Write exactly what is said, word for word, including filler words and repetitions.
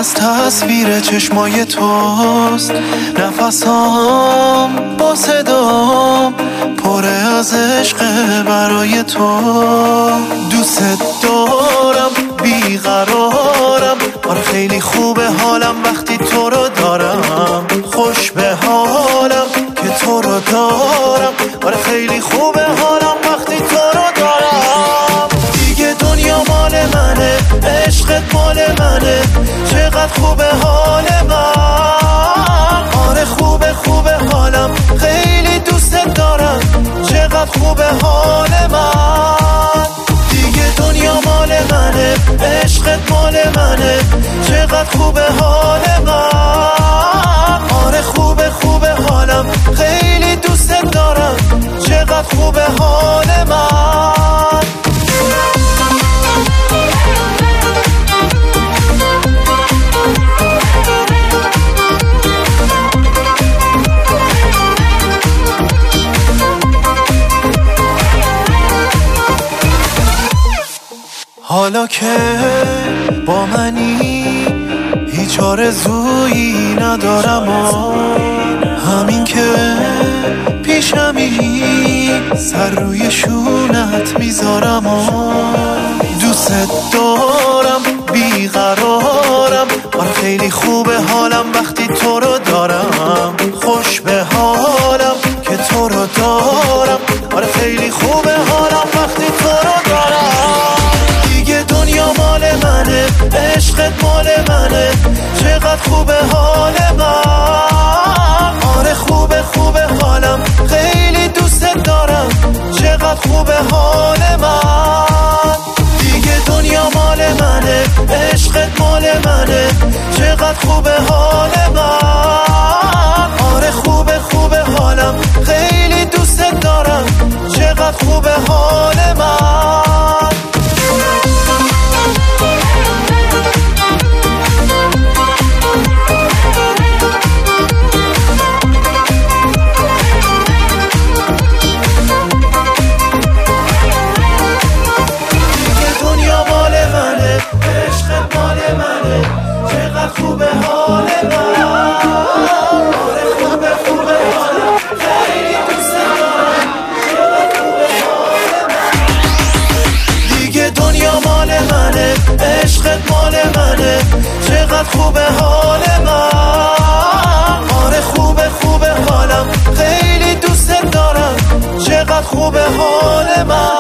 از تصویر چشمای توست، نفسام با صدام پر از عشق برای تو. دوست دارم بیقرارم، آره خیلی خوبه حالم وقتی تو رو دارم. خوش به حالم که تو رو دارم، آره خیلی خوبه حالم وقتی تو رو دارم. دیگه دنیا مال منه، عشقت مال منه، چقدر خوبه حال من. آره خوبه خوبه حالم، خیلی دوست دارم، چقدر خوبه حال من. دیگه دنیا مال منه، عشقت مال منه، چقدر خوبه حال من. آره خوبه خوبه حالم، خیلی دوست دارم، چقدر خوبه حال من. حالا که با منی هیچ آرزویی ندارم و همین که پیشمی سر روی شونت میذارم و دوست دارم بیقرارم، آره خیلی خوبه حالم وقتی تو رو دارم. خوش به حالم که تو رو دارم، آره خیلی خوبه حالم وقتی تو رو دارم. دنیا مال منه، عشقت مال منه، چقدر خوبه حال من. آره خوبه خوبه حالم، خیلی دوست دارم، چقدر خوبه حال من. دیگه دنیا مال منه، عشقت مال منه، چقدر خوبه حال من. آره خوبه خوبه حالم، خیلی دوست دارم، چقدر خوبه حال من. خوبه حال من. آره خوبه خوبه حالم، خیلی دوست دارم، چقدر خوبه حال من. دیگه دنیا مال منه، عشقت مال منه، چقدر خوبه حال من. آره خوبه خوبه حالم، خیلی دوست دارم، چقدر خوبه حال من.